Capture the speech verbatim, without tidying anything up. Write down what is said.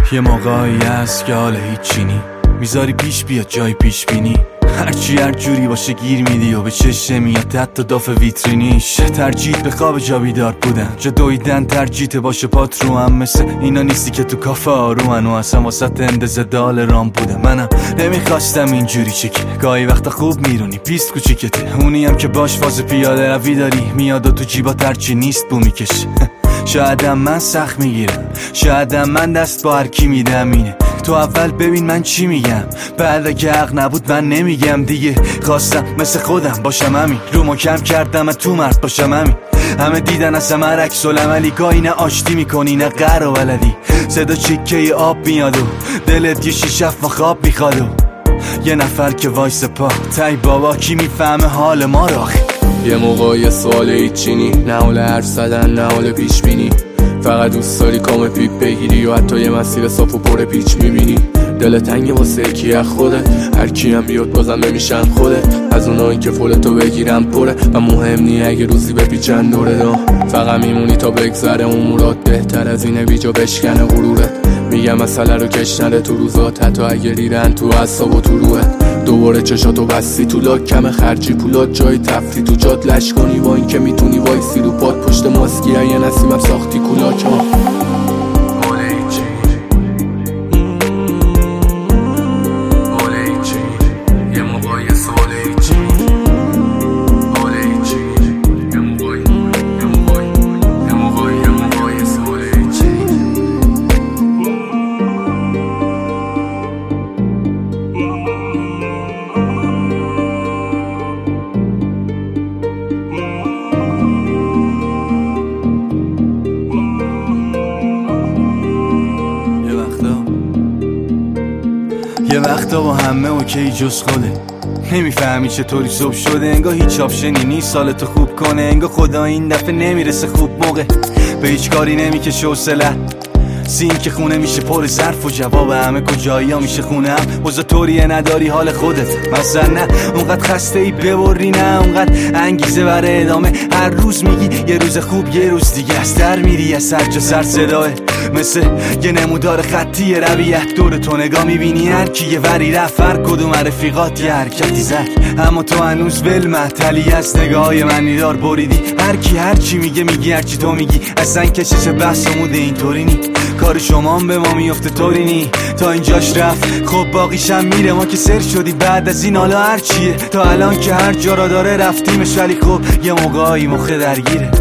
یه موقعی هست که حال هیچی نی، میذاری پیش بیاد جای پیش بینی، هرچی هر جوری باشه گیر میدی و به چشه میاد حتی داف ویترینیش. ترجیح به خواب جا بیدار بودن، جا دویدن ترجیح باشه پات رو هم، مثل اینا نیستی که تو کافه آرومن و اصلا واسط اندازه دال رام بودم. منم نمیخواستم اینجوری چکی، گاهی وقتا خوب میرونی پیست کوچیکته، اونی هم که باش فاز پیاده روی داری میاد و تو جیبا ترچی نیست بو میکشه. شایدم من سخت میگیرم، شایدم من دست با هر کی میدم، اینه تو اول ببین من چی میگم، بعد اگه حق نبود من نمیگم دیگه. خواستم مثل خودم باشم همین، رو ما کم کردم من تو مرد باشم همین. همه دیدن از همه رکس العملی، گاهی نه آشتی میکنی نه قر و ولدی، صدا چیکه آب میاد و دلت یه شیشف و خواب میخواد و یه نفر که وایس پا تای بابا کی میفهمه حال ما رو. یه موقع یه سوال هیچینی، نه حال حرف زدن نه حال پیش بینی، فقط دوست داری کام پیپ بگیری و حتی یه مسیر صاف و پر پیچ میبینی. دل تنگ واسه کی از خودت، هر کی هم بیاد بازم نمیشن خودت، از اونایی که فولتو بگیرن پره و مهم نی اگه روزی بپیچن دوره دا. فقط میمونی تا بگذره امورات، بهتر از اینه بیجا بشکنه غرورت. میگم مسئله رو کش نده تو روزات، حتی اگه ریرن تو اعصاب و تو روحت. دوباره چشاتو بستی تو لاک، کم خرجی پولات جای تفتی تو جات لش کنی، با این که میتونی وایسی رو پاد پشت ماسکی یه نسیمم ساختی کولاک ها. یه وقتا با همه اوکی جز خوده، نمیفهمی چطوری صبح شده، انگاه هیچ آپشنی نیست سالتو خوب کنه، انگاه خدا این دفعه نمیرسه خوب موقع، به هیچ کاری نمیکشه حوصله‌ت، سین که خونه میشه پر ظرف و جواب همه کجایی ها میشه خونه هم، وزا طوریه نداری حال خودت مثلا، نه اونقدر خسته ای ببری، نه اونقدر انگیزه برای ادامه، هر روز میگی یه روز خوب یه روز دیگه از در میری، از سر جا سر صداه مثل یه نمودار خطی رویت، دور تو نگاه میبینی هر کی یه وری رفت، هر کدوم رفیقات یه حرکتی زد، اما تو هنوز ول محتلی از نگاهای منی دار بریدی، هر کی هر چی میگه میگی هر چی تو میگی، اصلا کشش بحث و موده اینطوری نی، کار شما هم به ما میفته طوری نی، تا اینجاش رفت خب باقیشم میره، ما که سر شدی بعد از این حالا هر چیه، تا الان که هر جا را داره رفتیمش، ولی خب یه موقعی مخه درگیره.